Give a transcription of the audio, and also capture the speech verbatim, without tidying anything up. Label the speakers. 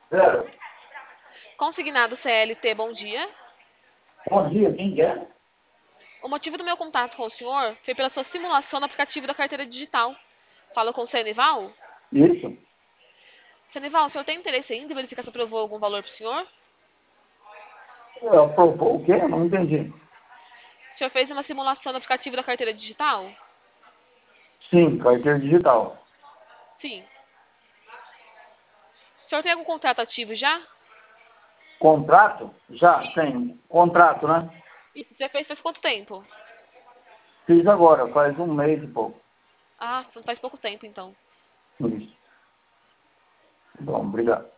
Speaker 1: Zero.
Speaker 2: Consignado C L T, bom dia.
Speaker 1: Bom dia, quem quer?
Speaker 2: O motivo do meu contato com o senhor foi pela sua simulação no aplicativo da carteira digital. Falo com o Senival?
Speaker 1: Isso.
Speaker 2: Senival, o senhor tem interesse ainda em verificar se aprovou algum valor para o senhor?
Speaker 1: É, aprovou o quê? Não entendi.
Speaker 2: O senhor fez uma simulação no aplicativo da carteira digital?
Speaker 1: Sim, carteira digital.
Speaker 2: Sim. O senhor tem algum contrato ativo já?
Speaker 1: Contrato? Já, tem. Contrato, né?
Speaker 2: E você fez faz quanto tempo?
Speaker 1: Fiz agora, faz um mês e pouco.
Speaker 2: Ah, faz pouco tempo então.
Speaker 1: Isso. Bom, obrigado.